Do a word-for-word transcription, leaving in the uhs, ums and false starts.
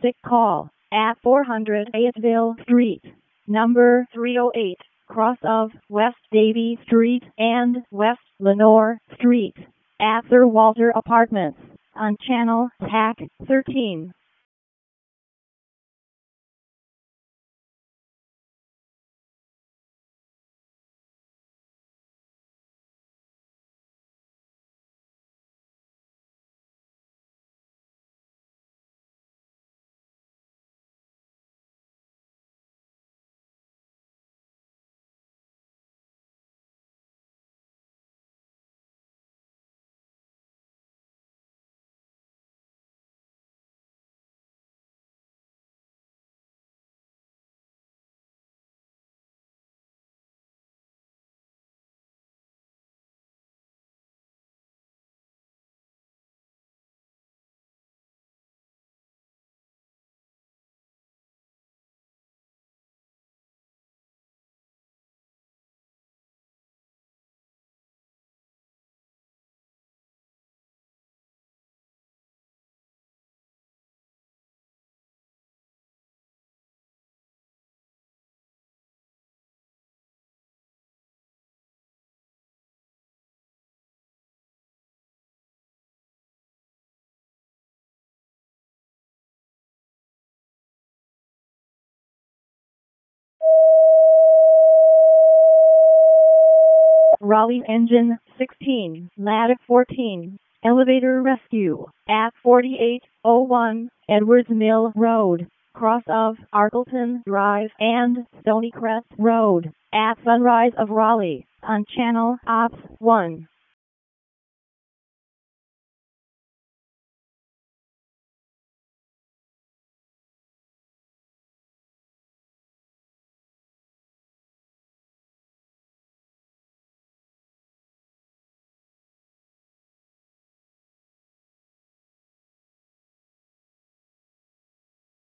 sick call at four hundred Fayetteville Street, number three oh eight, cross of West Davie Street and West Lenore Street, at Sir Walter Apartments, on channel T A C thirteen. Raleigh engine sixteen, ladder fourteen, elevator rescue, at forty-eight oh one Edwards Mill Road, cross of Arkleton Drive and Stonycrest Road, at Sunrise of Raleigh, on channel Ops one.